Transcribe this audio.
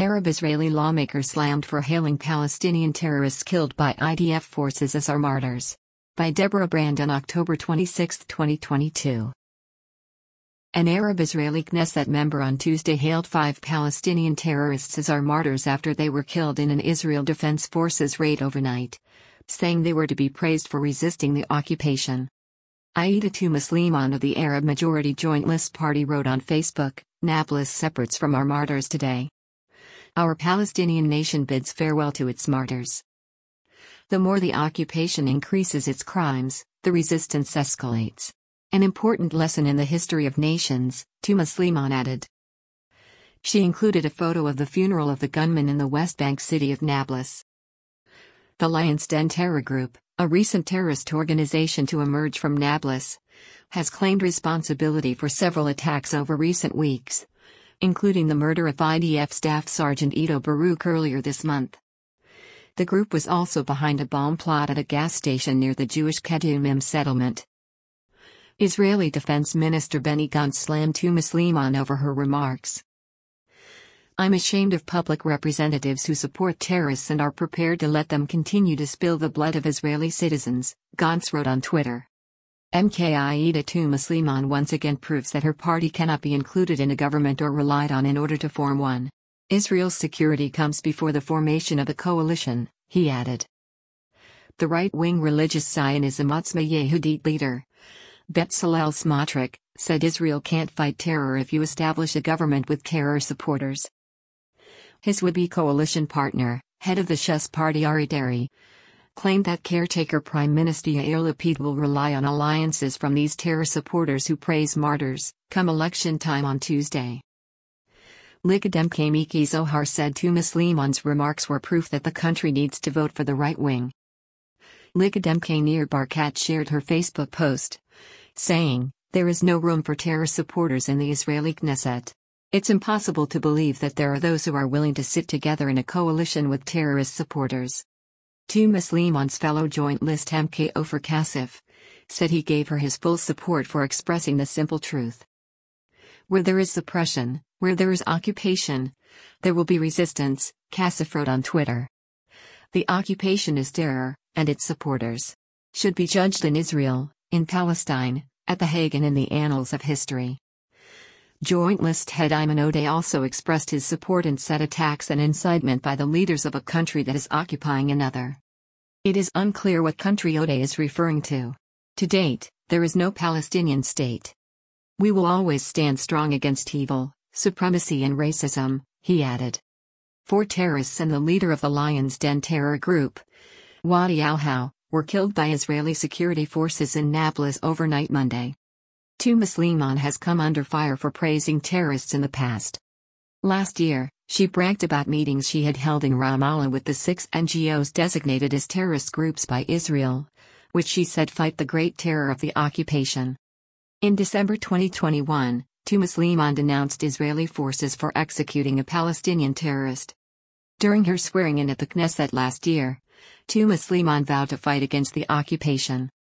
Arab-Israeli lawmakers slammed for hailing Palestinian terrorists killed by IDF forces as our martyrs. By Deborah Brand on October 26, 2022. An Arab-Israeli Knesset member on Tuesday hailed 5 Palestinian terrorists as our martyrs after they were killed in an Israel Defense Forces raid overnight, saying they were to be praised for resisting the occupation. Aida Touma Slimane of the Arab-majority Joint List Party wrote on Facebook, "Nablus separates from our martyrs today. Our Palestinian nation bids farewell to its martyrs. The more the occupation increases its crimes, the resistance escalates. An important lesson in the history of nations," Touma Slimane added. She included a photo of the funeral of the gunman in the West Bank city of Nablus. The Lions Den Terror Group, a recent terrorist organization to emerge from Nablus, has claimed responsibility for several attacks over recent weeks, including the murder of IDF Staff Sergeant Ido Baruch earlier this month. The group was also behind a bomb plot at a gas station near the Jewish Kedumim settlement. Israeli Defense Minister Benny Gantz slammed Touma Slimane over her remarks. "I'm ashamed of public representatives who support terrorists and are prepared to let them continue to spill the blood of Israeli citizens," Gantz wrote on Twitter. MK Aida Touma Slimane once again proves that her party cannot be included in a government or relied on in order to form one. "Israel's security comes before the formation of a coalition," he added. The right-wing religious Zionism Otzma Yehudit leader, Bezalel Smotrich, said Israel can't fight terror if you establish a government with terror supporters. His would-be coalition partner, head of the Shas party Ari Deri, claimed that caretaker Prime Minister Yair Lapid will rely on alliances from these terror supporters who praise martyrs, come election time on Tuesday. Likademke Miki Zohar said Touma Slimane's remarks were proof that the country needs to vote for the right wing. Likademke Nir Barkat shared her Facebook post, saying, "There is no room for terror supporters in the Israeli Knesset. It's impossible to believe that there are those who are willing to sit together in a coalition with terrorist supporters." Touma Slimane's fellow Joint List MK Ofer Kassif said he gave her his full support for expressing the simple truth. "Where there is suppression, where there is occupation, there will be resistance," Kassif wrote on Twitter. "The occupation is terror, and its supporters should be judged in Israel, in Palestine, at The Hague and in the annals of history." Joint List head Ayman Odeh also expressed his support and said attacks and incitement by the leaders of a country that is occupying another. It is unclear what country Odeh is referring to. "To date, there is no Palestinian state. We will always stand strong against evil, supremacy and racism," he added. 4 terrorists and the leader of the Lions Den terror group, Wadi Al-Hau, were killed by Israeli security forces in Nablus overnight Monday. Touma Slimane has come under fire for praising terrorists in the past. Last year, she bragged about meetings she had held in Ramallah with the 6 NGOs designated as terrorist groups by Israel, which she said fight the great terror of the occupation. In December 2021, Touma Slimane denounced Israeli forces for executing a Palestinian terrorist. During her swearing-in at the Knesset last year, Touma Slimane vowed to fight against the occupation.